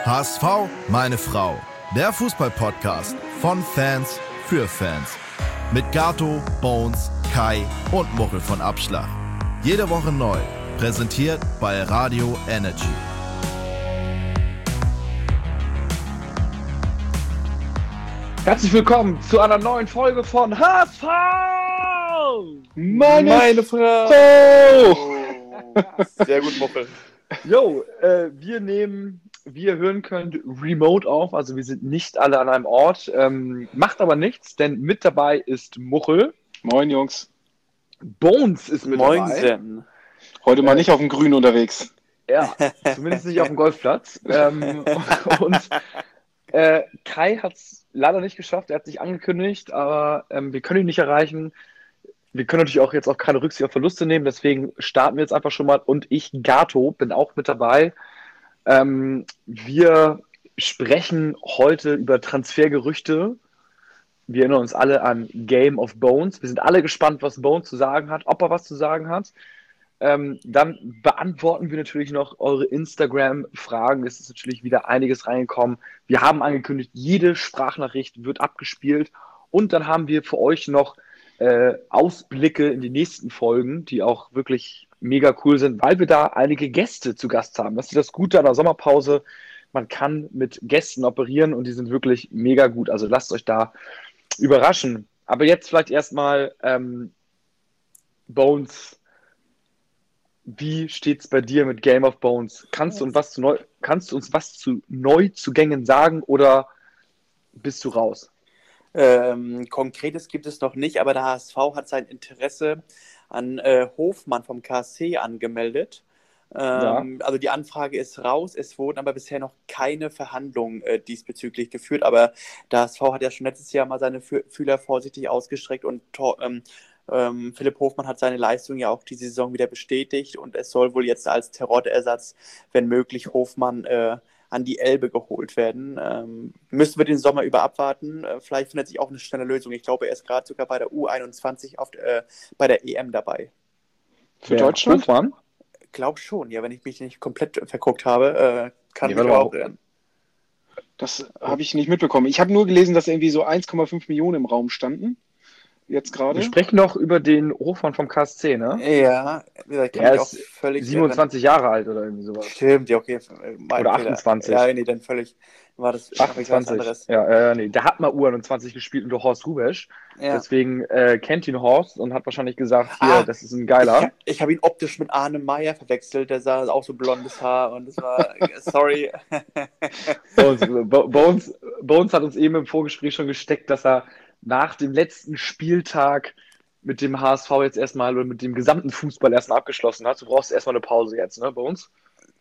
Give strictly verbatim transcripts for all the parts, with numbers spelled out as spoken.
H S V, meine Frau. Der Fußball-Podcast von Fans für Fans. Mit Gato, Bones, Kai und Muchel von Abschlag. Jede Woche neu. Präsentiert bei Radio Energy. Herzlich willkommen zu einer neuen Folge von H S V! Meine, Meine Frau! Frau! Sehr gut, Muchel. Jo, äh, wir nehmen, wie ihr hören könnt, remote auf. Also wir sind nicht alle an einem Ort. Ähm, macht aber nichts, denn mit dabei ist Muchel. Moin, Jungs. Bones ist mit Moin, dabei. Sen. Heute mal Äh, nicht auf dem Grün unterwegs. Ja, zumindest nicht auf dem Golfplatz. Ähm, und äh, Kai hat es leider nicht geschafft. Er hat sich angekündigt, aber ähm, wir können ihn nicht erreichen. Wir können natürlich auch jetzt auch keine Rücksicht auf Verluste nehmen, deswegen starten wir jetzt einfach schon mal. Und ich, Gato, bin auch mit dabei. Ähm, wir sprechen heute über Transfergerüchte. Wir erinnern uns alle an Game of Bones. Wir sind alle gespannt, was Bones zu sagen hat, ob er was zu sagen hat. Ähm, dann beantworten wir natürlich noch eure Instagram-Fragen. Es ist natürlich wieder einiges reingekommen. Wir haben angekündigt, jede Sprachnachricht wird abgespielt. Und dann haben wir für euch noch äh, Ausblicke in die nächsten Folgen, die auch wirklich mega cool sind, weil wir da einige Gäste zu Gast haben. Das ist das Gute an der Sommerpause. Man kann mit Gästen operieren und die sind wirklich mega gut. Also lasst euch da überraschen. Aber jetzt vielleicht erstmal ähm, Bones. Wie steht's bei dir mit Game of Bones? Kannst du uns was zu neu, kannst du uns was zu Neuzugängen sagen oder bist du raus? Ähm, Konkretes gibt es noch nicht, aber der H S V hat sein Interesse an äh, Hofmann vom K S C angemeldet. Ähm, ja. Also die Anfrage ist raus, es wurden aber bisher noch keine Verhandlungen äh, diesbezüglich geführt, aber der H S V hat ja schon letztes Jahr mal seine Fü- Fühler vorsichtig ausgestreckt und Tor, ähm, ähm, Philipp Hofmann hat seine Leistung ja auch diese Saison wieder bestätigt und es soll wohl jetzt als Terrottersatz, wenn möglich, Hofmann äh, an die Elbe geholt werden. Ähm, müssen wir den Sommer über abwarten. Äh, vielleicht findet sich auch eine schnelle Lösung. Ich glaube, er ist gerade sogar bei der U einundzwanzig auf, äh, bei der E M dabei. Für ja, Deutschland? Hofmann? Glaub schon, ja, wenn ich mich nicht komplett verguckt habe, äh, kann nee, mich auch irren. Das habe ich nicht mitbekommen. Ich habe nur gelesen, dass irgendwie so eins Komma fünf Millionen im Raum standen. Jetzt gerade. Wir sprechen noch über den Hofmann vom K S C, ne? Ja, wie kann der ich auch ist völlig siebenundzwanzig irren. Jahre alt oder irgendwie sowas. Stimmt, ja, okay. Oder achtundzwanzig. Ja, nee, dann völlig. War das achtundzwanzig. Ja, äh, nee, der hat mal U einundzwanzig gespielt unter Horst Rubesch. Ja. Deswegen äh, kennt ihn Horst und hat wahrscheinlich gesagt, hier, ah, das ist ein geiler. Ich, ich habe ihn optisch mit Arne Meyer verwechselt. Der sah auch so blondes Haar und das war, sorry. Bones, Bones, Bones hat uns eben im Vorgespräch schon gesteckt, dass er nach dem letzten Spieltag mit dem H S V jetzt erstmal oder mit dem gesamten Fußball erstmal abgeschlossen hat. Du brauchst erstmal eine Pause jetzt, ne, bei uns?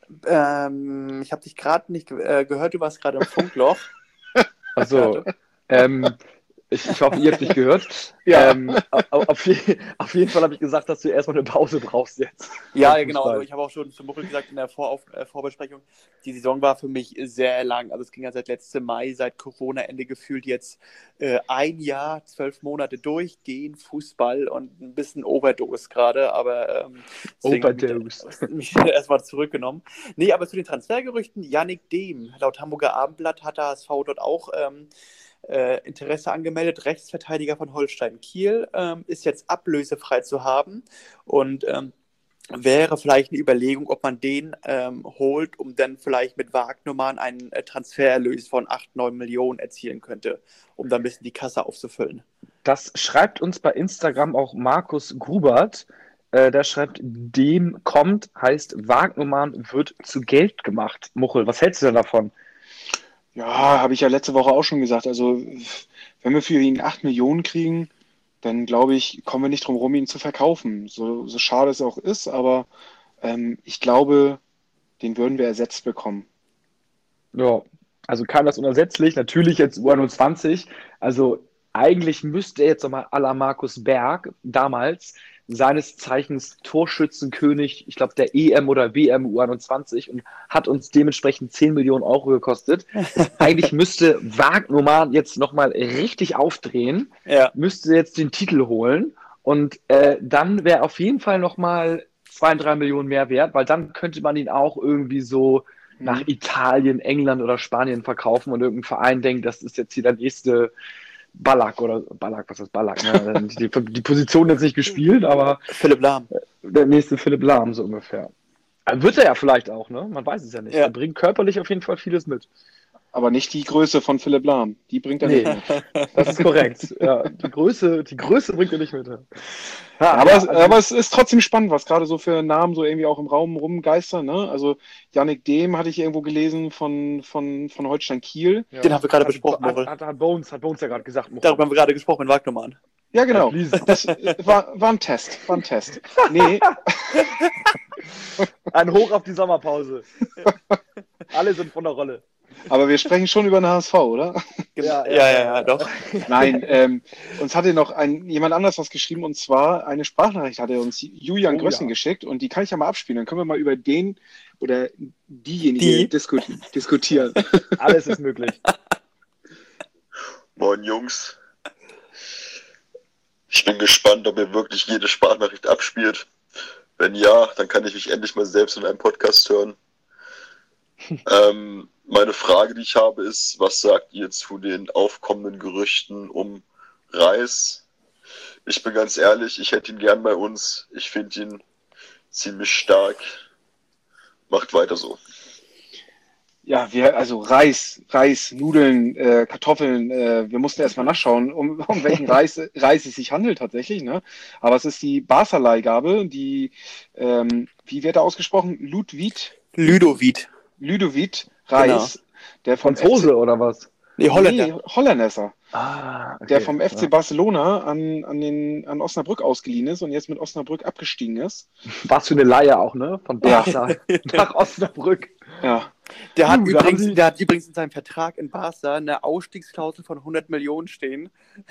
Ähm, ich habe dich gerade nicht ge- äh, gehört, du warst gerade im Funkloch. Also, ähm, ich, ich hoffe, ihr habt dich gehört. Ja. Ähm, auf, auf, auf jeden Fall habe ich gesagt, dass du erstmal eine Pause brauchst jetzt. Ja, ja genau. Also ich habe auch schon zu Muchel gesagt in der Vorauf- äh, Vorbesprechung, die Saison war für mich sehr lang. Also es ging ja seit letztem Mai, seit Corona-Ende gefühlt jetzt äh, ein Jahr, zwölf Monate durchgehend Fußball und ein bisschen Overdose gerade, aber ähm, Overdose. mich, mich erstmal zurückgenommen. Nee, aber zu den Transfergerüchten, Yannick Dehm, laut Hamburger Abendblatt hat der H S V dort auch ähm, Äh, Interesse angemeldet, Rechtsverteidiger von Holstein Kiel, ähm, ist jetzt ablösefrei zu haben und ähm, wäre vielleicht eine Überlegung, ob man den ähm, holt, um dann vielleicht mit Wagnumann einen äh, Transfererlös von acht, neun Millionen erzielen könnte, um dann ein bisschen die Kasse aufzufüllen. Das schreibt uns bei Instagram auch Markus Grubert. Äh, der schreibt, dem kommt, heißt Wagnumann wird zu Geld gemacht. Muchel, was hältst du denn davon? Ja, habe ich ja letzte Woche auch schon gesagt. Also, wenn wir für ihn acht Millionen kriegen, dann glaube ich, kommen wir nicht drum rum, ihn zu verkaufen. So, so schade es auch ist, aber ähm, ich glaube, den würden wir ersetzt bekommen. Ja, also kam das unersetzlich. Natürlich jetzt U einundzwanzig. Also, eigentlich müsste er jetzt nochmal à la Markus Berg damals, seines Zeichens Torschützenkönig, ich glaube der E M oder W M U einundzwanzig und hat uns dementsprechend zehn Millionen Euro gekostet. Eigentlich müsste Wagnumann jetzt nochmal richtig aufdrehen, ja. Müsste jetzt den Titel holen und äh, dann wäre auf jeden Fall nochmal zwei, drei Millionen mehr wert, weil dann könnte man ihn auch irgendwie so nach Italien, England oder Spanien verkaufen und irgendein Verein denkt, das ist jetzt hier der nächste Ballack oder Ballack, was ist Ballack? Ne? Die, die Position jetzt nicht gespielt, aber Philipp Lahm. Der nächste Philipp Lahm, so ungefähr. Also wird er ja vielleicht auch, ne? Man weiß es ja nicht. Ja. Er bringt körperlich auf jeden Fall vieles mit. Aber nicht die Größe von Philipp Lahm. Die bringt er Nee, nicht mit. das ist korrekt. Ja, die Größe, die Größe bringt er nicht mit. Ja, aber, ja, es, also, aber es ist trotzdem spannend, was gerade so für Namen so irgendwie auch im Raum rumgeistern. Ne? Also Yannick Dehm hatte ich irgendwo gelesen von, von, von Holstein Kiel. ja. Den haben wir gerade hat, besprochen, hat, Morel. hat, hat Bones, hat Bones ja gerade gesagt. Morel. Darüber haben wir gerade gesprochen mit Wagnermann. Ja, genau. please. Das äh, war, war ein Test. War ein Test. Nee, Ein Hoch auf die Sommerpause. Alle sind von der Rolle. aber wir sprechen schon über den H S V, oder? Ja, Ja, ja, ja, doch. Nein, ähm, uns hatte noch ein, jemand anders was geschrieben, und zwar eine Sprachnachricht hat er uns Julian Oh, Grössing ja. geschickt, und die kann ich ja mal abspielen. Dann können wir mal über den oder diejenige Die? disku diskutieren. Alles ist möglich. Moin Jungs. Ich bin gespannt, ob ihr wirklich jede Sprachnachricht abspielt. Wenn ja, dann kann ich mich endlich mal selbst in einem Podcast hören. ähm, meine Frage, die ich habe, ist, was sagt ihr zu den aufkommenden Gerüchten um Reis? Ich bin ganz ehrlich, ich hätte ihn gern bei uns. Ich finde ihn ziemlich stark. Macht weiter so. Ja, wir, also Reis, Reis, Nudeln, äh, Kartoffeln, äh, wir mussten erstmal nachschauen, um, um welchen Reis, Reis es sich handelt tatsächlich, ne? Aber es ist die Barca-Leihgabe, die, ähm, wie wird er ausgesprochen? Ludwig, Ludovic. Ludovic Reis, der vom Franzose oder was? Nee, Holländer. Nee, Holländer, Ah, okay. der vom F C Ja. Barcelona an, an, den, an Osnabrück ausgeliehen ist und jetzt mit Osnabrück abgestiegen ist. Was für eine Leihe auch, ne? Von Ja. Barca nach Osnabrück. Ja, Der hat, Uh, da übrigens, haben sie- der hat übrigens in seinem Vertrag in Barca eine Ausstiegsklausel von hundert Millionen stehen.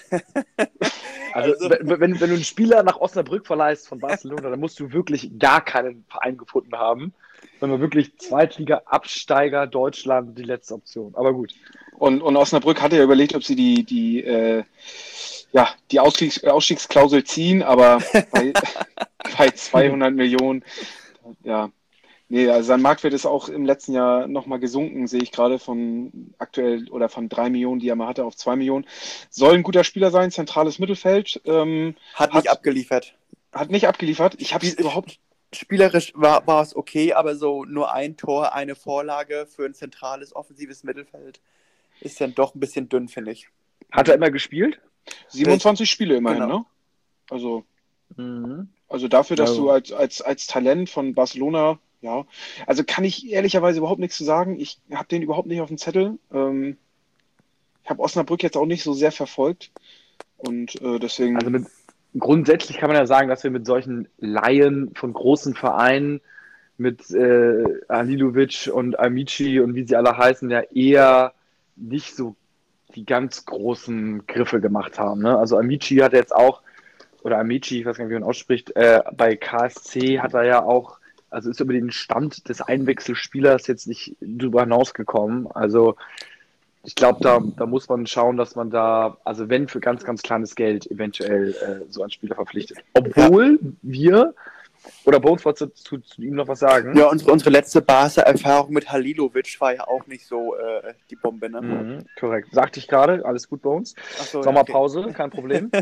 Also, Also- wenn, wenn, wenn du einen Spieler nach Osnabrück verleihst von Barcelona, dann musst du wirklich gar keinen Verein gefunden haben, sondern wirklich Zweitliga-Absteiger Deutschland die letzte Option. Aber gut. und, und Osnabrück hatte ja überlegt, ob sie die, die, äh, ja, die Ausstiegs Ausstiegsklausel ziehen, aber bei, bei zweihundert Millionen, ja. Nee, also sein Marktwert ist auch im letzten Jahr nochmal gesunken, sehe ich gerade, von aktuell oder von drei Millionen, die er mal hatte, auf zwei Millionen. Soll ein guter Spieler sein, zentrales Mittelfeld. Ähm, Hat nicht Hat- abgeliefert. hat nicht abgeliefert. Ich habe es Spiel- überhaupt. Spielerisch war, war es okay, aber so nur ein Tor, eine Vorlage für ein zentrales offensives Mittelfeld ist dann doch ein bisschen dünn, finde ich. Hat er immer gespielt? siebenundzwanzig Spiele immerhin, Genau. ne? Also, Mhm. also dafür, dass Also- du als, als, als Talent von Barcelona, ja, also kann ich ehrlicherweise überhaupt nichts zu sagen. Ich habe den überhaupt nicht auf dem Zettel. Ähm, ich habe Osnabrück jetzt auch nicht so sehr verfolgt. Und äh, deswegen. Also mit, grundsätzlich kann man ja sagen, dass wir mit solchen Laien von großen Vereinen, mit äh, Halilovic und Amici und wie sie alle heißen, ja eher nicht so die ganz großen Griffe gemacht haben. Ne? Also Amici hat jetzt auch, oder Amici, ich weiß gar nicht, wie man ausspricht, äh, bei K S C hat er ja auch, also ist über den Stand des Einwechselspielers jetzt nicht drüber hinausgekommen. Also ich glaube, da, da muss man schauen, dass man da, also wenn für ganz, ganz kleines Geld eventuell äh, so einen Spieler verpflichtet. Obwohl wir, oder Bones, wolltest du zu, zu ihm noch was sagen? Ja, unsere, unsere letzte Barca-Erfahrung mit Halilovic war ja auch nicht so äh, die Bombe, ne? Mhm, korrekt. Sagte ich gerade, alles gut, Bones. Ach so, ja, Sommerpause, kein Problem.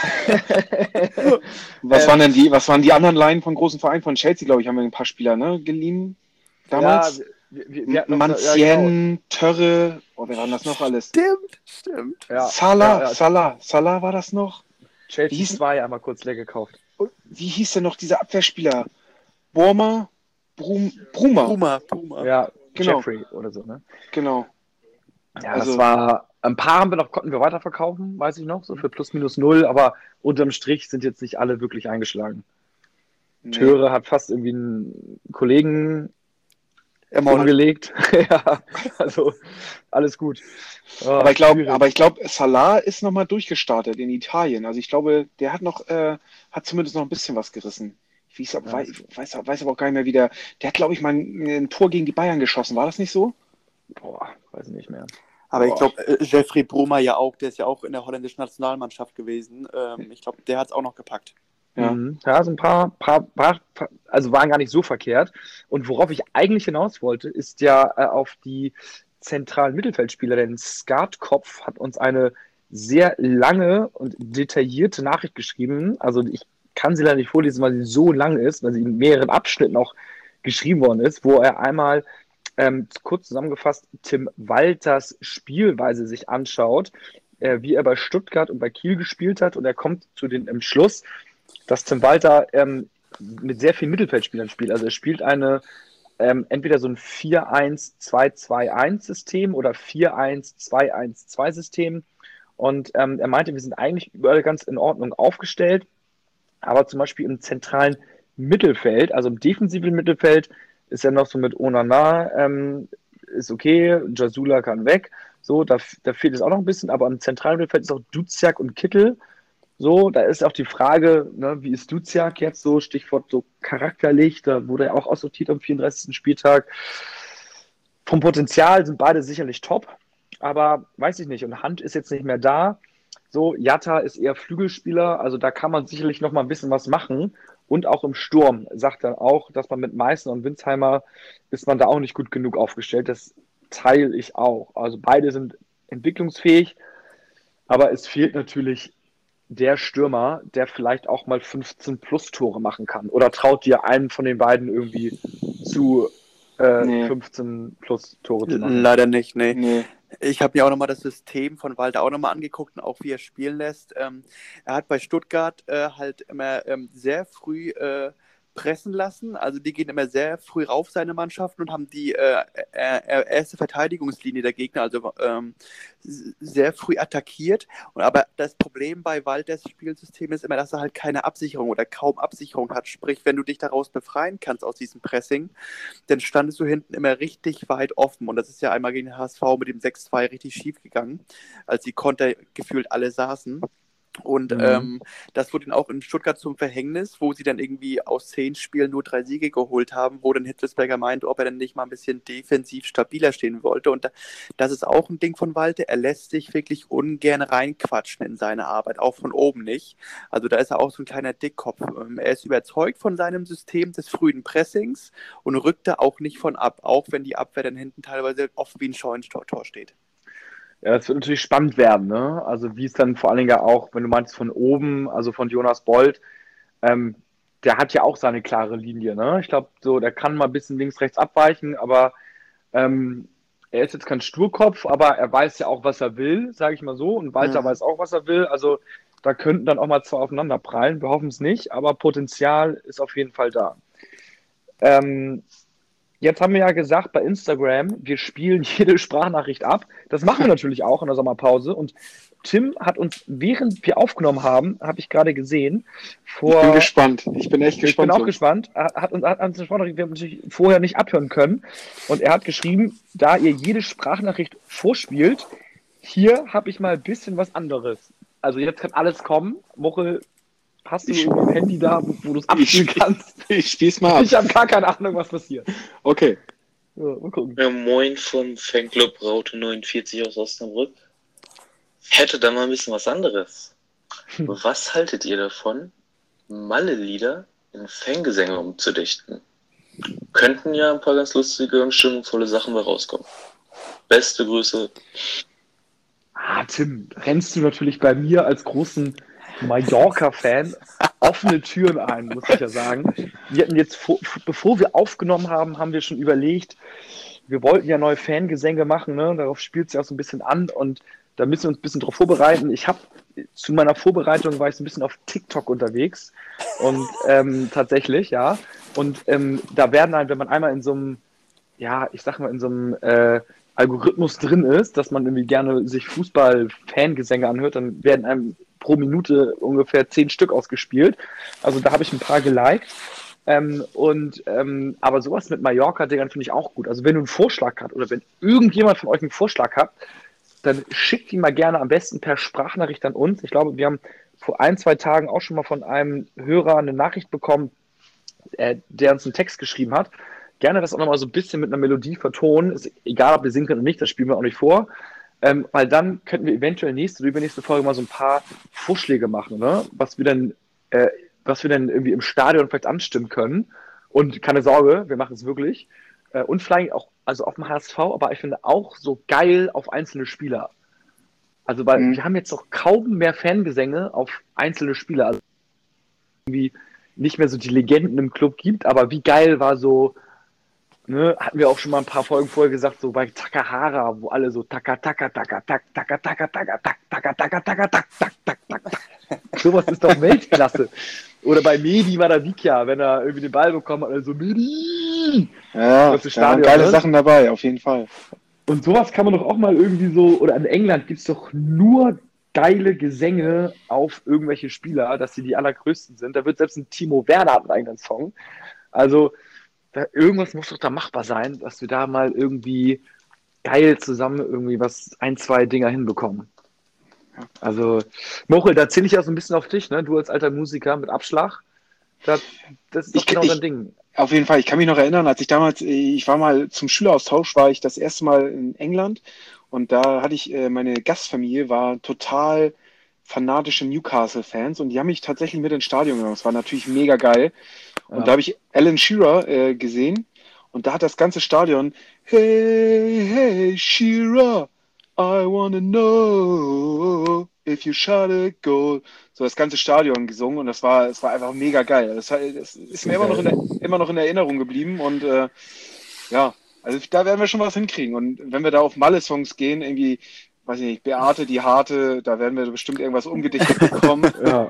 was ähm, waren denn die, was waren die anderen Laien von großen Vereinen? Von Chelsea, glaube ich, haben wir ein paar Spieler, ne, geliehen damals. Ja, wir, wir, wir hatten noch- Mancien, Törre, oh, wer war denn das noch alles? Stimmt, stimmt. Ja, Salah, ja, ja. Salah, Salah war das noch? Chelsea Wie hieß- zwei einmal kurz leer gekauft. Und wie hieß denn noch dieser Abwehrspieler? Borma, Brum, Bruma, Puma, Puma. Ja, Genau. Jeffrey oder so, ne? genau. Ja, Also- das war, ein paar haben wir noch, konnten wir weiterverkaufen, weiß ich noch, so für plus minus null, aber unterm Strich sind jetzt nicht alle wirklich eingeschlagen. Nee. Töre hat fast irgendwie einen Kollegen Ermordet. umgelegt. Ja, also alles gut. Ah, Aber ich glaube, schwierig. aber ich glaube, Salah ist nochmal durchgestartet in Italien. Also ich glaube, der hat noch, äh, hat zumindest noch ein bisschen was gerissen. Ich weiß, Ja. weiß, weiß, weiß aber auch gar nicht mehr, wie der, der hat, glaube ich, mal ein, ein Tor gegen die Bayern geschossen. War das nicht so? Boah, weiß ich nicht mehr. Aber ich Boah. glaube, äh, Jeffrey Bruma ja auch, der ist ja auch in der holländischen Nationalmannschaft gewesen. Ähm, ich glaube, der hat es auch noch gepackt. Ja, ja so ein paar, paar, paar, also waren gar nicht so verkehrt. Und worauf ich eigentlich hinaus wollte, ist ja äh, auf die zentralen Mittelfeldspieler, denn Skatkopf hat uns eine sehr lange und detaillierte Nachricht geschrieben. Also ich kann sie leider nicht vorlesen, weil sie so lang ist, weil sie in mehreren Abschnitten auch geschrieben worden ist, wo er einmal ähm, kurz zusammengefasst Tim Walters Spielweise sich anschaut, äh, wie er bei Stuttgart und bei Kiel gespielt hat. Und er kommt zu dem ähm, Schluss, dass Tim Walter ähm, mit sehr vielen Mittelfeldspielern spielt. Also er spielt eine ähm, entweder so ein vier eins zwei zwei eins System oder vier eins zwei eins zwei System. Und ähm, er meinte, wir sind eigentlich überall ganz in Ordnung aufgestellt, aber zum Beispiel im zentralen Mittelfeld, also im defensiven Mittelfeld, ist er noch so mit Onana, ähm, ist okay, Jasula kann weg, so, da, da fehlt es auch noch ein bisschen, aber im zentralen Mittelfeld ist auch Duziak und Kittel. So, da ist auch die Frage, ne, wie ist Duziak jetzt so, Stichwort so charakterlich, da wurde er auch aussortiert am vierunddreißigsten Spieltag. Vom Potenzial sind beide sicherlich top, aber weiß ich nicht, und Hand ist jetzt nicht mehr da. So, Jatta ist eher Flügelspieler, also da kann man sicherlich noch mal ein bisschen was machen. Und auch im Sturm sagt er auch, dass man mit Meißner und Winsheimer ist man da auch nicht gut genug aufgestellt. Das teile ich auch. Also beide sind entwicklungsfähig, aber es fehlt natürlich der Stürmer, der vielleicht auch mal fünfzehn plus Tore machen kann. Oder traut dir einen von den beiden irgendwie zu äh, nee. fünfzehn plus Tore zu machen? Leider nicht, nee. nee. Ich habe mir auch nochmal das System von Walter auch nochmal angeguckt und auch wie er spielen lässt. Ähm, er hat bei Stuttgart äh, halt immer ähm, sehr früh äh, pressen lassen. Also die gehen immer sehr früh rauf, seine Mannschaften, und haben die äh, äh, erste Verteidigungslinie der Gegner also ähm, sehr früh attackiert. Und aber das Problem bei Walters Spielsystem ist immer, dass er halt keine Absicherung oder kaum Absicherung hat. Sprich, wenn du dich daraus befreien kannst aus diesem Pressing, dann standest du hinten immer richtig weit offen. Und das ist ja einmal gegen den H S V mit dem sechs zwei richtig schief gegangen, als die Konter gefühlt alle saßen. Und mhm. ähm, das wurde ihnen auch in Stuttgart zum Verhängnis, wo sie dann irgendwie aus zehn Spielen nur drei Siege geholt haben, wo dann Hitzelsberger meinte, ob er dann nicht mal ein bisschen defensiv stabiler stehen wollte. Und da, das ist auch ein Ding von Walter. Er lässt sich wirklich ungern reinquatschen in seine Arbeit, auch von oben nicht. Also da ist er auch so ein kleiner Dickkopf. Er ist überzeugt von seinem System des frühen Pressings und rückt da auch nicht von ab, auch wenn die Abwehr dann hinten teilweise oft wie ein Scheunentor steht. Ja, das wird natürlich spannend werden, ne? Also wie es dann vor allen Dingen ja auch, wenn du meinst von oben, also von Jonas Bold, ähm, der hat ja auch seine klare Linie, ne? Ich glaube, so, der kann mal ein bisschen links, rechts abweichen, aber ähm, er ist jetzt kein Sturkopf, aber er weiß ja auch, was er will, sage ich mal so, und Walter ja. weiß auch, was er will, also da könnten dann auch mal zwei aufeinander prallen, wir hoffen es nicht, aber Potenzial ist auf jeden Fall da. Ähm, Jetzt haben wir ja gesagt bei Instagram, wir spielen jede Sprachnachricht ab. Das machen wir natürlich auch in der Sommerpause. Und Tim hat uns, während wir aufgenommen haben, habe ich gerade gesehen, vor... Ich bin gespannt. Ich bin echt gespannt. Ich bin auch gespannt. Hat uns, hat uns eine Sprachnachricht, wir haben natürlich vorher nicht abhören können. Und er hat geschrieben, da ihr jede Sprachnachricht vorspielt, hier habe ich mal ein bisschen was anderes. Also jetzt kann alles kommen. Mochel, hast du ein Handy da, wo, wo du es abspielen kannst? Ich spiel's mal ab. Ich habe gar keine Ahnung, was passiert. Okay. Ja, mal gucken. Ja, moin vom Fanclub Raute neunundvierzig aus Osnabrück. Hätte da mal ein bisschen was anderes. Hm. Was haltet ihr davon, Malle-Lieder in Fangesänge umzudichten? Könnten ja ein paar ganz lustige und stimmungsvolle Sachen bei rauskommen. Beste Grüße. Ah, Tim, rennst du natürlich bei mir als großen Mallorca-Fan offene Türen ein, muss ich ja sagen. Wir hatten jetzt, vor, bevor wir aufgenommen haben, haben wir schon überlegt, wir wollten ja neue Fangesänge machen, ne? Darauf spielt es ja auch so ein bisschen an und da müssen wir uns ein bisschen drauf vorbereiten. Ich habe zu meiner Vorbereitung war ich so ein bisschen auf TikTok unterwegs und ähm, tatsächlich, ja. Und ähm, da werden halt, wenn man einmal in so einem, ja, ich sag mal, in so einem äh, Algorithmus drin ist, dass man irgendwie gerne sich Fußball-Fangesänge anhört, dann werden einem pro Minute ungefähr zehn Stück ausgespielt. Also da habe ich ein paar geliked. Ähm, und ähm, aber sowas mit Mallorca-Dingern finde ich auch gut. Also wenn du einen Vorschlag habt oder wenn irgendjemand von euch einen Vorschlag habt, dann schickt ihn mal gerne am besten per Sprachnachricht an uns. Ich glaube, wir haben vor ein, zwei Tagen auch schon mal von einem Hörer eine Nachricht bekommen, äh, der uns einen Text geschrieben hat. Gerne das auch nochmal so ein bisschen mit einer Melodie vertonen. Ist egal, ob wir singen können oder nicht, das spielen wir auch nicht vor. Ähm, weil dann könnten wir eventuell nächste oder übernächste Folge mal so ein paar Vorschläge machen, ne? Was wir dann äh, was wir denn irgendwie im Stadion vielleicht anstimmen können. Und keine Sorge, wir machen es wirklich. Äh, und vielleicht auch, also auf dem H S V, aber ich finde auch so geil auf einzelne Spieler. Also, weil Mhm. wir haben jetzt auch kaum mehr Fangesänge auf einzelne Spieler. Also irgendwie nicht mehr so die Legenden im Club gibt, aber wie geil war so, ne, hatten wir auch schon mal ein paar Folgen vorher gesagt, so bei Takahara, wo alle so taka taka taka tak taka taka taka tak taka taka taka tak tak tak tak tak. Sowas ist doch Weltklasse. Oder bei Medi Madavikia, wenn er irgendwie den Ball bekommen hat, also Medi! Ja, Das da ist waren Stadion, geile ne? Sachen dabei, auf jeden Fall. Und sowas kann man doch auch mal irgendwie so, oder in England gibt es doch nur geile Gesänge auf irgendwelche Spieler, dass sie die allergrößten sind. Da wird selbst ein Timo Werner hat einen eigenen Song. Also da, irgendwas muss doch da machbar sein, dass wir da mal irgendwie geil zusammen irgendwie was, ein, zwei Dinger hinbekommen. Also, Mochel, da zähle ich ja so ein bisschen auf dich, ne? Du als alter Musiker mit Abschlag. Das, das ist doch Ich- genau ich- dein Ding. Auf jeden Fall, ich kann mich noch erinnern, als ich damals, ich war mal zum Schüleraustausch, war ich das erste Mal in England und da hatte ich, äh, meine Gastfamilie war total fanatische Newcastle-Fans und die haben mich tatsächlich mit ins Stadion genommen. Das war natürlich mega geil. Und Ja. da habe ich Alan Shearer äh, gesehen und da hat das ganze Stadion, hey, hey, Shearer, I wanna know if you shot a goal. So das ganze Stadion gesungen und das war, es war einfach mega geil. Das, das ist mir immer noch, in der, immer noch in Erinnerung geblieben und äh, ja, also da werden wir schon was hinkriegen. Und wenn wir da auf Malle-Songs gehen, irgendwie, weiß ich nicht, Beate, die Harte, da werden wir bestimmt irgendwas umgedichtet bekommen. Ja.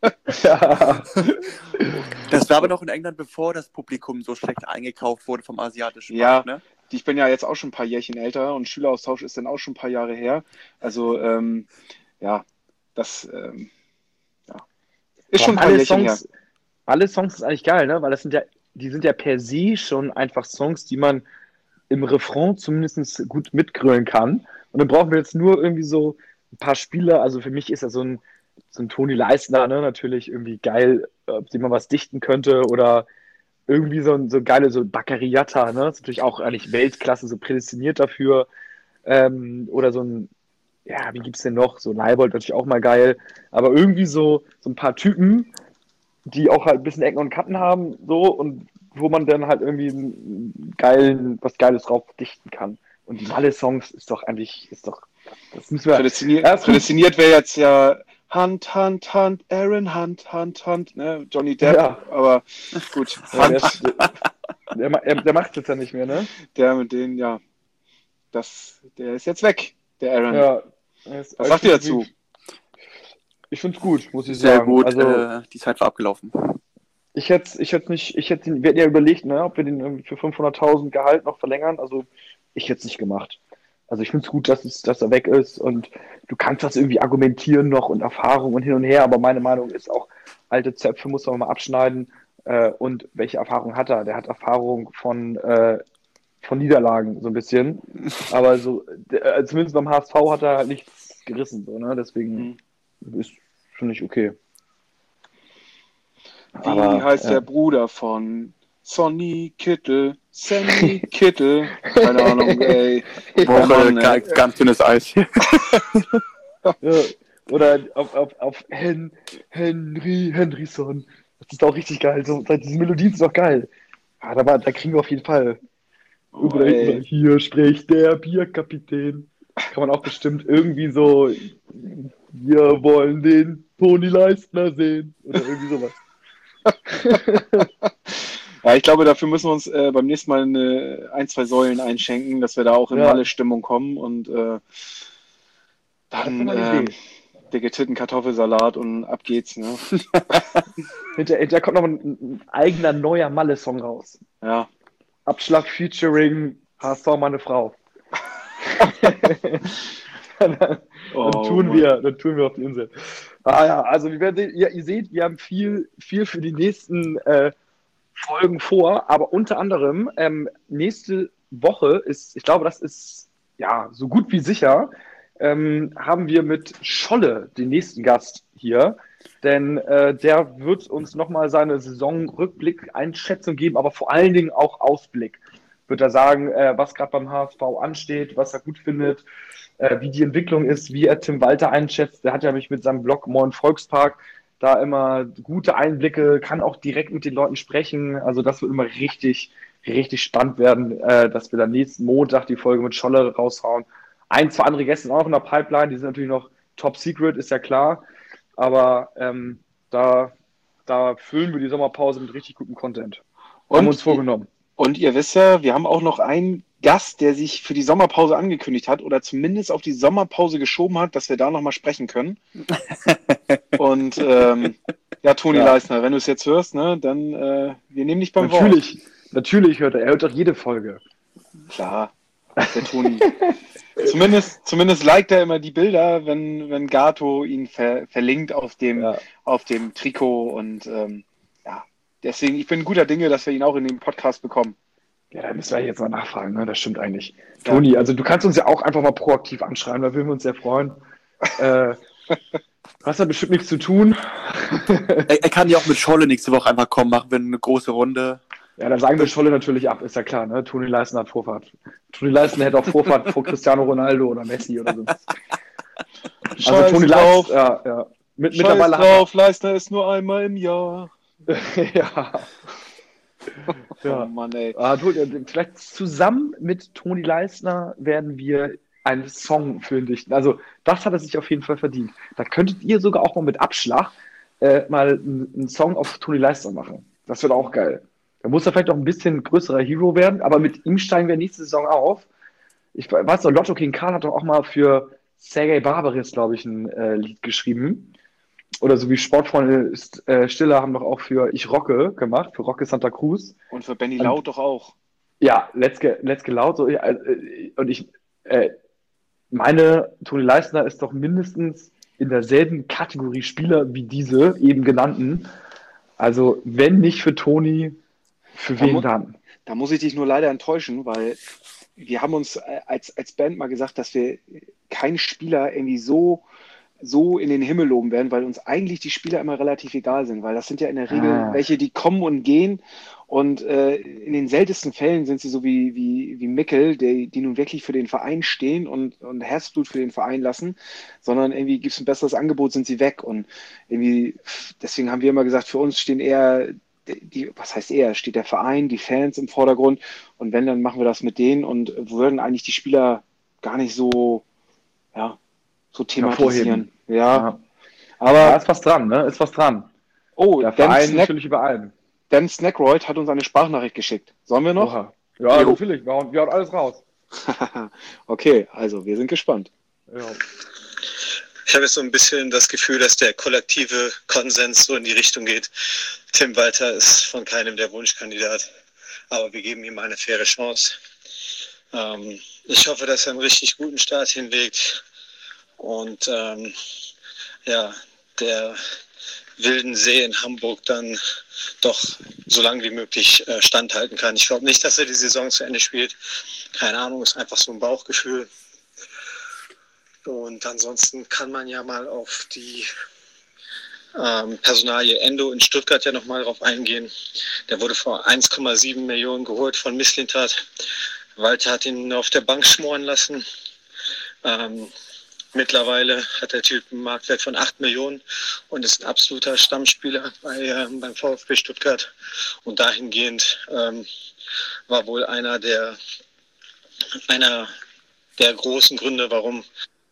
Ja. Das war aber noch in England, bevor das Publikum so schlecht eingekauft wurde vom asiatischen Ja. Markt, ne? Ich bin ja jetzt auch schon ein paar Jährchen älter und Schüleraustausch ist dann auch schon ein paar Jahre her. Also ähm, ja, das ähm, ja. ist schon ein paar alle Jährchen her. Songs, alle Songs ist eigentlich geil, ne? Weil das sind ja, die sind ja per se schon einfach Songs, die man im Refrain zumindest gut mitgrölen kann. Und dann brauchen wir jetzt nur irgendwie so ein paar Spieler. Also für mich ist ja so ein, so ein Toni Leistner, ne? Natürlich irgendwie geil, ob dem man was dichten könnte oder irgendwie so ein so geile, so Baccariata, ne? Das ist natürlich auch eigentlich Weltklasse, so prädestiniert dafür. Ähm, oder so ein, ja, wie gibt's denn noch? So Leibold natürlich auch mal geil. Aber irgendwie so, so ein paar Typen, die auch halt ein bisschen Ecken und Kanten haben, so, und wo man dann halt irgendwie einen geilen, was Geiles drauf dichten kann. Und die Malle-Songs ist doch eigentlich, ist doch, das müssen wir. Prädestiniert, Ja, ist gut. prädestiniert wäre jetzt ja Hunt, Hunt, Hunt, Aaron Hunt, Hunt, Hunt, ne? Johnny Depp, Ja. aber gut, Ja, der, Hunt, ist, der, der, der macht jetzt ja nicht mehr, ne? der mit den, ja, das, der ist jetzt weg, der Aaron. Ja. Das- Was sagt ihr dazu? Ich finde es gut, muss ich Sehr sagen. gut, Also, äh, die Zeit war abgelaufen. ich hätte ich hätte nicht, ich hätte, wir hätten ja überlegt, ne, ob wir den irgendwie für fünfhunderttausend Gehalt noch verlängern. Also, ich hätte es nicht gemacht. Also, ich finde es gut, dass, es, dass er weg ist und du kannst das irgendwie argumentieren noch und Erfahrung und hin und her, aber meine Meinung ist auch, alte Zöpfe muss man mal abschneiden. Äh, und welche Erfahrung hat er? Der hat Erfahrung von, äh, von Niederlagen, so ein bisschen. Aber so, der, zumindest beim H S V hat er halt nichts gerissen, so, ne? Deswegen ist, finde ich, okay. Wie Aber, heißt ja. der Bruder von Sonny Kittel? Sammy Kittel? Keine Ahnung, ey. Woche, Mann, ey. ganz, ganz dünnes Eis hier. Ja, oder auf, auf, auf Hen, Henry, Henryson. Das ist auch richtig geil. So, diese Melodien sind doch geil. Ja, da, war, da kriegen wir auf jeden Fall. Oh, Oder ey. so, hier spricht der Bierkapitän. Kann man auch bestimmt irgendwie so, wir wollen den Toni Leistner sehen. Oder irgendwie sowas. Ja, ich glaube, dafür müssen wir uns äh, beim nächsten Mal eine, ein, zwei Säulen einschenken, dass wir da auch in Ja. Malle-Stimmung kommen und äh, Das dann ist eine äh, Idee. der getitten Kartoffelsalat und ab geht's, ne? Hinterher, hinterher kommt noch ein, ein eigener neuer Malle-Song raus. Ja. Abschlag featuring H S V meine Frau. dann, Oh, dann tun Mann. wir, dann tun wir auf die Insel. Ah ja, also wie werdet ihr, ihr seht, wir haben viel, viel für die nächsten äh, Folgen vor, aber unter anderem ähm, nächste Woche ist, ich glaube, das ist ja so gut wie sicher, ähm, haben wir mit Scholle den nächsten Gast hier, denn äh, der wird uns nochmal seine Saisonrückblick-Einschätzung geben, aber vor allen Dingen auch Ausblick. Wird er sagen, äh, was gerade beim H S V ansteht, was er gut findet, äh, wie die Entwicklung ist, wie er Tim Walter einschätzt. Der hat ja mich mit seinem Blog Moin Volkspark da immer gute Einblicke, kann auch direkt mit den Leuten sprechen. Also das wird immer richtig, richtig spannend werden, äh, dass wir dann nächsten Montag die Folge mit Scholle raushauen. Ein, zwei andere Gäste sind auch noch in der Pipeline, die sind natürlich noch top secret, ist ja klar. Aber ähm, da, da füllen wir die Sommerpause mit richtig gutem Content. Und, Haben wir uns vorgenommen. Und ihr wisst ja, wir haben auch noch einen Gast, der sich für die Sommerpause angekündigt hat oder zumindest auf die Sommerpause geschoben hat, dass wir da nochmal sprechen können. Und ähm, ja, Toni Ja. Leisner, wenn du es jetzt hörst, ne, dann äh, wir nehmen dich beim Wort. Natürlich, natürlich hört er. Er hört doch jede Folge. Klar, der Toni. zumindest, zumindest liked er immer die Bilder, wenn, wenn Gato ihn ver, verlinkt auf dem, Ja. auf dem Trikot. Und ähm, ja, deswegen, ich bin guter Dinge, dass wir ihn auch in den Podcast bekommen. Ja, da müssen wir jetzt mal nachfragen, ne? Das stimmt eigentlich. Toni, also du kannst uns ja auch einfach mal proaktiv anschreiben, da würden wir uns sehr freuen. äh, du hast ja bestimmt nichts zu tun. Er, er kann ja auch mit Scholle nächste Woche einfach kommen, machen wir eine große Runde. Ja, dann sagen wir Scholle natürlich ab, ist ja klar, ne? Toni Leistner hat Vorfahrt. Toni Leistner hätte auch Vorfahrt vor Cristiano Ronaldo oder Messi oder so. Also Scheiß Toni drauf, Leistner, ja, ja. Mit, Scheiß mittlerweile drauf, Leisner ist nur einmal im Jahr. ja. Oh Ja. Mann, ey. Ah, du, äh, vielleicht zusammen mit Toni Leistner werden wir einen Song für ihn dichten. Also das hat er sich auf jeden Fall verdient. Da könntet ihr sogar auch mal mit Abschlag äh, mal einen, einen Song auf Toni Leistner machen. Das wird auch geil. Da muss er vielleicht auch ein bisschen größerer Hero werden, aber mit ihm steigen wir nächste Saison auf. Ich weiß noch, Lotto King Karl hat doch auch mal für Sergei Barbaris, glaube ich, ein äh, Lied geschrieben. Oder so wie Sportfreunde äh, Stiller haben doch auch für Ich Rocke gemacht, für Rocke Santa Cruz. Und für Benny Und- Laut doch auch. Ja, Let's Get, Let's Get Loud. So, ja, äh, und ich äh, meine, Toni Leistner ist doch mindestens in derselben Kategorie Spieler wie diese eben genannten. Also, wenn nicht für Toni, für Da mu- wen dann? Da muss ich dich nur leider enttäuschen, weil wir haben uns äh, als, als Band mal gesagt, dass wir keinen Spieler irgendwie so, so in den Himmel loben werden, weil uns eigentlich die Spieler immer relativ egal sind, weil das sind ja in der Regel Ah. welche, die kommen und gehen und äh, in den seltensten Fällen sind sie so wie, wie, wie Mickel, die, die nun wirklich für den Verein stehen und, und Herzblut für den Verein lassen, sondern irgendwie gibt es ein besseres Angebot, sind sie weg und irgendwie, deswegen haben wir immer gesagt, für uns stehen eher die, was heißt eher, steht der Verein, die Fans im Vordergrund und wenn, dann machen wir das mit denen und würden eigentlich die Spieler gar nicht so, ja, so thematisieren. Ja, Ja. aber, Da ist was dran, ne? Ist was dran. oh, Der Dan, Verein Snack, natürlich über allem. Dan Snackroyd hat uns eine Sprachnachricht geschickt. Sollen wir noch? Oha. Ja, Jo. natürlich. Wir hauen, wir hauen alles raus. Okay, also wir sind gespannt. Ja. Ich habe jetzt so ein bisschen das Gefühl, dass der kollektive Konsens so in die Richtung geht. Tim Walter ist von keinem der Wunschkandidat, aber wir geben ihm eine faire Chance. Ähm, ich hoffe, dass er einen richtig guten Start hinlegt und ähm, ja, der wilden See in Hamburg dann doch so lange wie möglich äh, standhalten kann. Ich glaube nicht, dass er die Saison zu Ende spielt. Keine Ahnung, ist einfach so ein Bauchgefühl. Und ansonsten kann man ja mal auf die ähm, Personalie Endo in Stuttgart ja nochmal drauf eingehen. Der wurde vor eins Komma sieben Millionen geholt von Mislintat. Walter hat ihn auf der Bank schmoren lassen. Ähm, mittlerweile hat der Typ einen Marktwert von acht Millionen und ist ein absoluter Stammspieler bei, ähm, beim VfB Stuttgart. Und dahingehend ähm, war wohl einer der, einer der großen Gründe, warum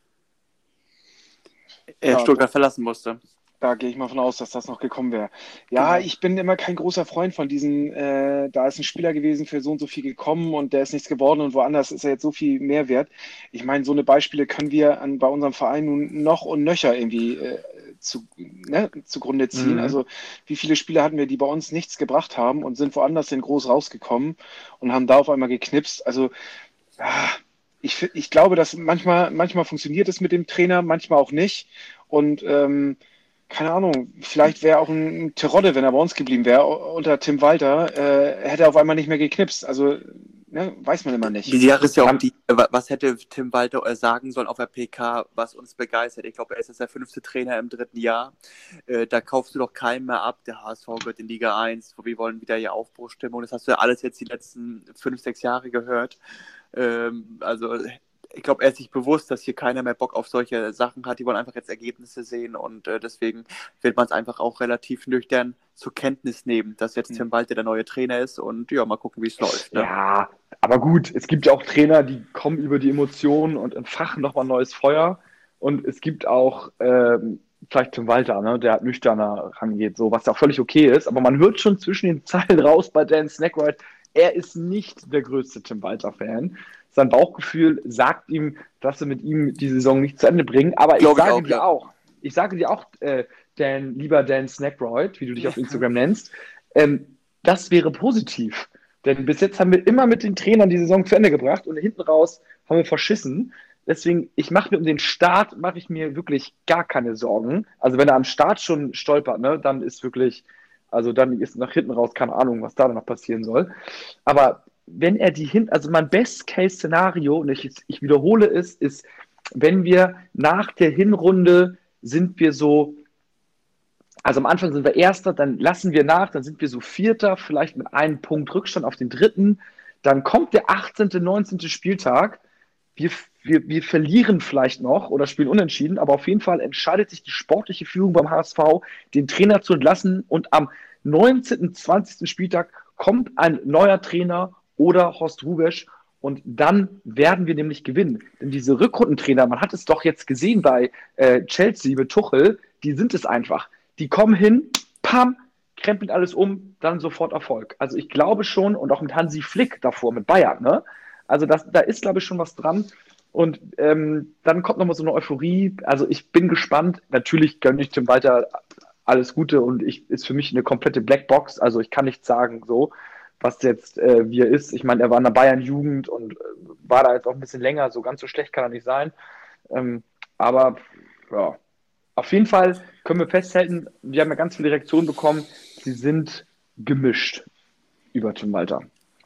Er Ja, Stuttgart verlassen musste. Da gehe ich mal von aus, dass das noch gekommen wäre. Ja, Genau. ich bin immer kein großer Freund von diesen, äh, da ist ein Spieler gewesen, für so und so viel gekommen und der ist nichts geworden und woanders ist er jetzt so viel mehr wert. Ich meine, so eine Beispiele können wir an, bei unserem Verein nun noch und nöcher irgendwie äh, zu, ne, zugrunde ziehen. Mhm. Also wie viele Spieler hatten wir, die bei uns nichts gebracht haben und sind woanders in groß rausgekommen und haben da auf einmal geknipst. Also ah, ich, fi- ich glaube, dass manchmal, manchmal funktioniert es mit dem Trainer, manchmal auch nicht. Und ähm, keine Ahnung, vielleicht wäre auch ein Terodde, wenn er bei uns geblieben wäre, unter Tim Walter, äh, hätte er auf einmal nicht mehr geknipst. Also, ne, weiß man immer nicht. Die Sache ist ja auch Kann- die, wa- was hätte Tim Walter äh, sagen sollen auf der P K, was uns begeistert. Ich glaube, er ist jetzt der fünfte Trainer im dritten Jahr. Äh, da kaufst du doch keinen mehr ab. Der H S V gehört in Liga eins. Wir wollen wieder hier Aufbruchstimmung. Das hast du ja alles jetzt die letzten fünf, sechs Jahre gehört. Ähm, also ich glaube, er ist sich bewusst, dass hier keiner mehr Bock auf solche Sachen hat. Die wollen einfach jetzt Ergebnisse sehen und äh, deswegen wird man es einfach auch relativ nüchtern zur Kenntnis nehmen, dass jetzt Tim Walter der neue Trainer ist und ja, mal gucken, wie es läuft. Ne? Ja, aber gut, es gibt ja auch Trainer, die kommen über die Emotionen und entfachen nochmal neues Feuer und es gibt auch ähm, vielleicht Tim Walter, ne, der nüchterner rangeht, so, was auch völlig okay ist, aber man hört schon zwischen den Zeilen raus bei Dan Snackwright, er ist nicht der größte Tim Walter-Fan. Sein Bauchgefühl sagt ihm, dass sie mit ihm die Saison nicht zu Ende bringen. Aber ich sage ich auch, dir ja. auch, ich sage dir auch, äh, Dan, lieber Dan Snackroyd, wie du dich auf Instagram nennst, ähm, das wäre positiv. Denn bis jetzt haben wir immer mit den Trainern die Saison zu Ende gebracht und hinten raus haben wir verschissen. Deswegen, ich mache mir um den Start, mache ich mir wirklich gar keine Sorgen. Also wenn er am Start schon stolpert, ne, dann ist wirklich, also dann ist nach hinten raus keine Ahnung, was da noch passieren soll. Aber wenn er die hin, also mein Best-Case-Szenario, und ich, ich wiederhole es, ist, wenn wir nach der Hinrunde sind wir so, also am Anfang sind wir Erster, dann lassen wir nach, dann sind wir so Vierter, vielleicht mit einem Punkt Rückstand auf den Dritten, dann kommt der achtzehnte, neunzehnte Spieltag, wir, wir, wir verlieren vielleicht noch oder spielen unentschieden, aber auf jeden Fall entscheidet sich die sportliche Führung beim H S V, den Trainer zu entlassen und am neunzehnten, zwanzigsten Spieltag kommt ein neuer Trainer oder Horst Hrubesch und dann werden wir nämlich gewinnen. Denn diese Rückrundentrainer, man hat es doch jetzt gesehen bei äh, Chelsea mit Tuchel, die sind es einfach. Die kommen hin, pam, krempeln alles um, dann sofort Erfolg. Also ich glaube schon, und auch mit Hansi Flick davor, mit Bayern, ne? Also das, da ist, glaube ich, schon was dran. Und ähm, dann kommt nochmal so eine Euphorie. Also ich bin gespannt. Natürlich gönne ich Tim Walter alles Gute und ich ist für mich eine komplette Blackbox. Also ich kann nicht sagen, so, was jetzt äh, wie er ist. Ich meine, er war in der Bayern-Jugend und äh, war da jetzt auch ein bisschen länger. So ganz so schlecht kann er nicht sein. Ähm, aber ja, auf jeden Fall können wir festhalten, wir haben ja ganz viele Reaktionen bekommen. Sie sind gemischt über Tim Walter.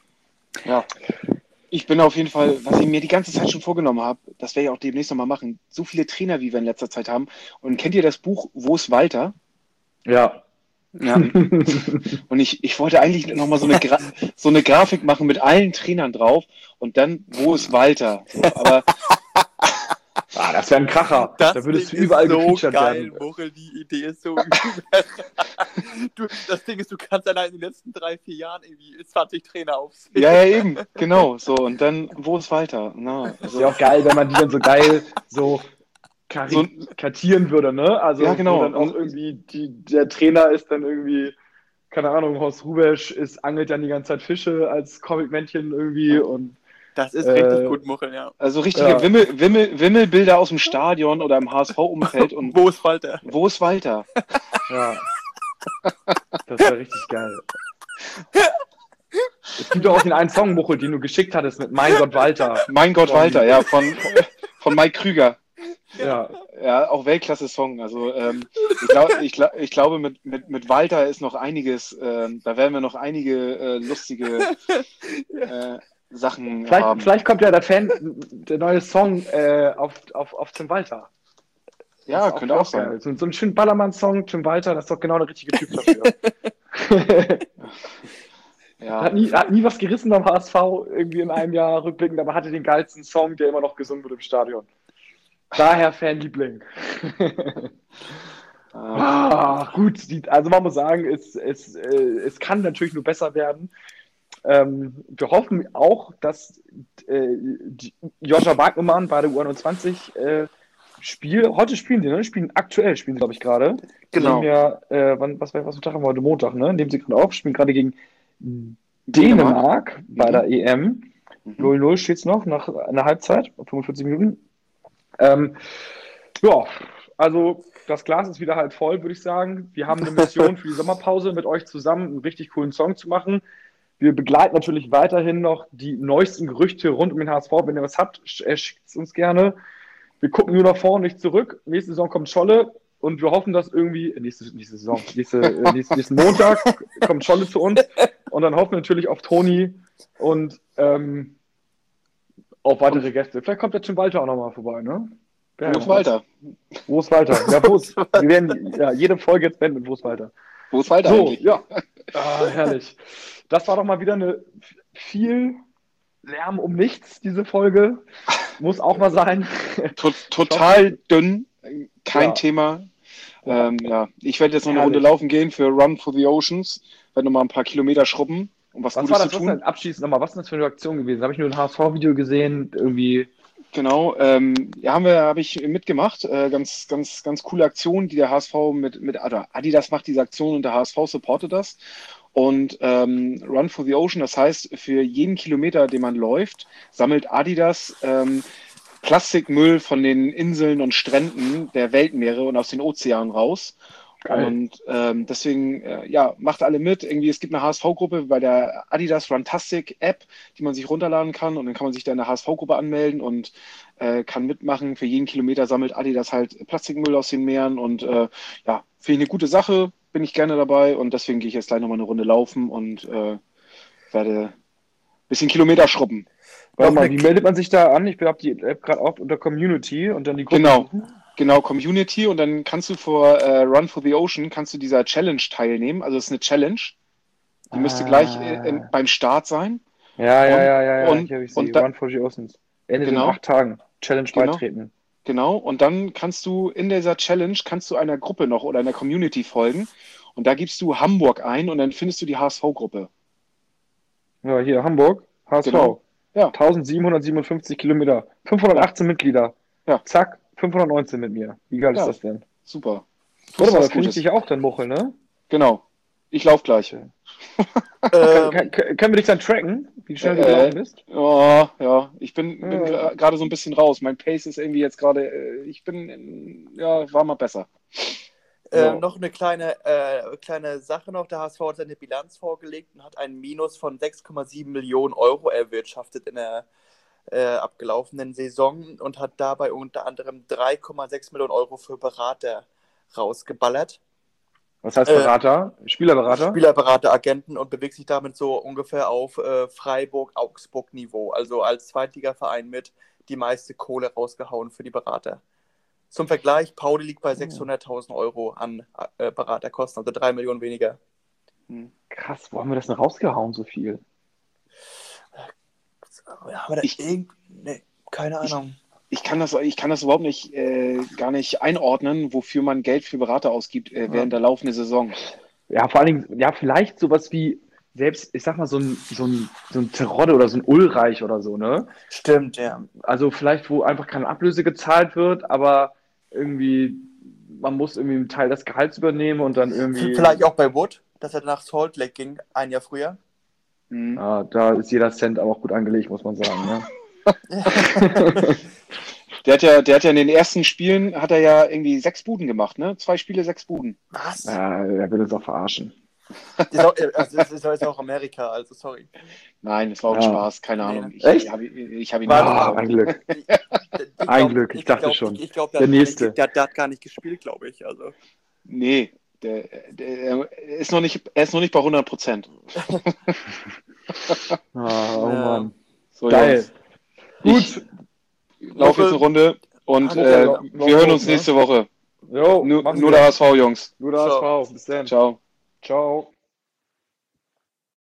Ja, ich bin auf jeden Fall, was ich mir die ganze Zeit schon vorgenommen habe, das werde ich auch demnächst nochmal machen, so viele Trainer, wie wir in letzter Zeit haben. Und kennt ihr das Buch Wo ist Walter? Ja. Ja. Und ich, ich wollte eigentlich nochmal so eine, Gra- so eine Grafik machen mit allen Trainern drauf und dann, wo ist Walter? So, aber ah, das wäre ein Kracher. Das da würdest du Ding überall ist so gefeatured geil, werden. Muchel, die Idee ist so überall. du, Das Ding ist, du kannst allein in den letzten drei, vier Jahren irgendwie zwanzig Trainer aufsehen. ja, ja, eben, genau. So, und dann, wo ist Walter? Na, Das wäre auch geil, wenn man die dann so geil so karikatieren würde, ne? Also Ja, genau. wo dann auch irgendwie die, der Trainer ist dann irgendwie, keine Ahnung, Horst Hrubesch ist, angelt dann die ganze Zeit Fische als Comic-Männchen irgendwie und Das ist Äh, richtig gut, Muchel, ja. Also richtige Ja. Wimmel, Wimmel, Wimmelbilder aus dem Stadion oder im H S V-Umfeld und Wo ist Walter? wo ist Walter? ja. Das wäre richtig geil. Es gibt auch den einen Song, Muchel, den du geschickt hattest mit Mein Gott Walter. Mein Gott, Walter, ja, von, von Mike Krüger. Ja. Ja, auch Weltklasse-Song. Also ähm, ich, glaub, ich, glaub, ich glaube, mit, mit, mit Walter ist noch einiges, ähm, da werden wir noch einige äh, lustige äh, Sachen Vielleicht, haben. vielleicht kommt ja der Fan, der neue Song äh, auf, auf, auf Tim Walter. Ja, Das ist könnte auch sein. geil. So, so ein schönen Ballermann-Song, Tim Walter, das ist doch genau der richtige Typ dafür. Ja. Hat nie, hat nie was gerissen beim H S V, irgendwie in einem Jahr rückblickend, aber hatte den geilsten Song, der immer noch gesungen wird im Stadion. Daher Fanliebling. ah, gut, die, also man muss sagen, es, es, äh, es kann natürlich nur besser werden. Ähm, wir hoffen auch, dass äh, die Joscha Wagnermann bei der U einundzwanzig äh, Spiel, heute spielen die, ne? Spielen aktuell, spielen sie, glaube ich, gerade. Genau. Ja, äh, wann, was, was für Tag haben wir heute? Montag, ne? Nehmen sie gerade auf, spielen gerade gegen Dänemark bei Mhm. der E M. Mhm. null null steht es noch nach einer Halbzeit, fünfundvierzig Minuten. Ähm, ja, also das Glas ist wieder halb voll, würde ich sagen. Wir haben eine Mission für die Sommerpause mit euch zusammen, einen richtig coolen Song zu machen. Wir begleiten natürlich weiterhin noch die neuesten Gerüchte rund um den H S V. Wenn ihr was habt, schickt es uns gerne. Wir gucken nur nach vorne, nicht zurück. Nächste Saison kommt Scholle und wir hoffen, dass irgendwie, äh, nächste, nächste Saison, nächste, äh, nächsten, nächsten Montag kommt Scholle zu uns und dann hoffen wir natürlich auf Toni und ähm, auf weitere Gäste. Vielleicht kommt der Tim Walter auch nochmal vorbei, ne? Wo ist Walter? Wo ist Walter? Ja, wo ist, wir werden ja, jede Folge jetzt beenden mit Wo ist Walter? Wo ist Walter So, eigentlich? ja. Ah, herrlich. Das war doch mal wieder eine viel Lärm um nichts, diese Folge. Muss auch mal sein. Total dünn, kein Ja. Thema. Ähm, ja, ich werde jetzt noch eine Herrlich. Runde laufen gehen für Run for the Oceans. Werde noch mal ein paar Kilometer schrubben, um was, Was Gutes war das? zu Was tun. denn? Abschließend nochmal, was ist das für eine Aktion gewesen? Habe ich nur ein H S V-Video gesehen, irgendwie. Genau, ähm, ja, haben wir, habe ich mitgemacht. Äh, ganz, ganz, ganz coole Aktion, die der H S V mit, mit oder Adidas macht diese Aktion und der H S V supportet das. Und ähm, Run for the Ocean, das heißt, für jeden Kilometer, den man läuft, sammelt Adidas ähm, Plastikmüll von den Inseln und Stränden der Weltmeere und aus den Ozeanen raus. Geil. Und ähm, deswegen, äh, ja, macht alle mit. Irgendwie, es gibt eine H S V-Gruppe bei der Adidas Runtastic App, die man sich runterladen kann. Und dann kann man sich da in der H S V-Gruppe anmelden und äh, kann mitmachen. Für jeden Kilometer sammelt Adidas halt Plastikmüll aus den Meeren. Und äh, ja, finde ich eine gute Sache, bin ich gerne dabei. Und deswegen gehe ich jetzt gleich nochmal eine Runde laufen und äh, werde ein bisschen Kilometer schrubben. Warte mal, wie meldet man sich da an? Ich habe die App gerade auf unter Community und dann die Gruppe. Genau. Genau, Community, und dann kannst du vor äh, Run for the Ocean, kannst du dieser Challenge teilnehmen. Also es ist eine Challenge. Die müsste Ah. gleich äh, in, beim Start sein. Ja, ja, Und- ja, ja, ja. und- ich habe ich und sie. da- Run for the Oceans. Ende Genau. in acht Tagen. Challenge Genau. beitreten. Genau, und dann kannst du in dieser Challenge, kannst du einer Gruppe noch oder einer Community folgen. Und da gibst du Hamburg ein und dann findest du die H S V-Gruppe. Ja, hier Hamburg, H S V. Genau. Ja. eintausendsiebenhundertsiebenundfünfzig Kilometer, fünfhundertachtzehn Mitglieder. Ja. Zack, fünfhundertneunzehn mit mir. Wie geil Ja. ist das denn? Super. Warte mal, da was finde ich Gutes. dich auch dann, Muchel, ne? Genau. Ich laufe gleich. Ähm, Kann, kann, können wir dich dann tracken, wie schnell du Äh, gelaufen bist? Oh, ja, ich bin, bin Ja. gra- gerade so ein bisschen raus. Mein Pace ist irgendwie jetzt gerade, äh, ich bin, in, ja, war mal besser. Äh, Ja. noch eine kleine, äh, kleine Sache noch. Der H S V hat seine Bilanz vorgelegt und hat ein Minus von sechs Komma sieben Millionen Euro erwirtschaftet in der äh, abgelaufenen Saison und hat dabei unter anderem drei Komma sechs Millionen Euro für Berater rausgeballert. Was heißt Äh, Berater? Spielerberater? Spielerberater, Agenten, und bewegt sich damit so ungefähr auf äh, Freiburg-Augsburg-Niveau. Also als Zweitligaverein mit die meiste Kohle rausgehauen für die Berater. Zum Vergleich, Pauli liegt bei sechshunderttausend Euro an äh, Beraterkosten, also drei Millionen weniger. Krass, wo haben wir das denn rausgehauen, so viel? Ja, aber da Ich- irgend... nee, keine Ahnung. Ich kann das, ich kann das überhaupt nicht, äh, gar nicht einordnen, wofür man Geld für Berater ausgibt äh, während der laufenden Saison. Ja, vor allen Dingen, ja, vielleicht sowas wie, selbst, ich sag mal, so ein, so ein, so ein Terodde oder so ein Ulreich oder so, ne? Stimmt, ja. Also vielleicht, wo einfach keine Ablöse gezahlt wird, aber irgendwie, man muss irgendwie einen Teil des Gehalts übernehmen und dann irgendwie. Vielleicht auch bei Wood, dass er nach Salt Lake ging, ein Jahr früher. Mhm. Ja, da ist jeder Cent aber auch gut angelegt, muss man sagen, ne? Der hat ja, der hat ja in den ersten Spielen, hat er ja irgendwie sechs Buden gemacht, ne? Zwei Spiele, sechs Buden. Was? Ja, er will uns auch verarschen. Ist auch, also es ist, ist auch Amerika, also sorry. Nein, es war auch ein Ja. Spaß, keine Nee, Ahnung. Ich, echt? Ich habe ich hab ihn Warte nicht Ah, gesehen. ein Glück. Ich, ich Ein Glück, ich dachte glaub, schon. Ich, ich glaube, Der der, hat gar nächste. nicht- der, der hat gar nicht gespielt, glaube ich. Also. Nee, der, der, er ist noch nicht, er ist noch nicht bei hundert Prozent. Ah, oh Ja. Mann. So, Geil. Jungs, Gut. ich laufe jetzt eine Runde und Ach, äh, noch- noch wir hören los, uns ne? nächste Woche. Jo, Nur, machen nur wir. der H S V, Jungs. Nur der H S V. Bis dann. Ciao. Ciao.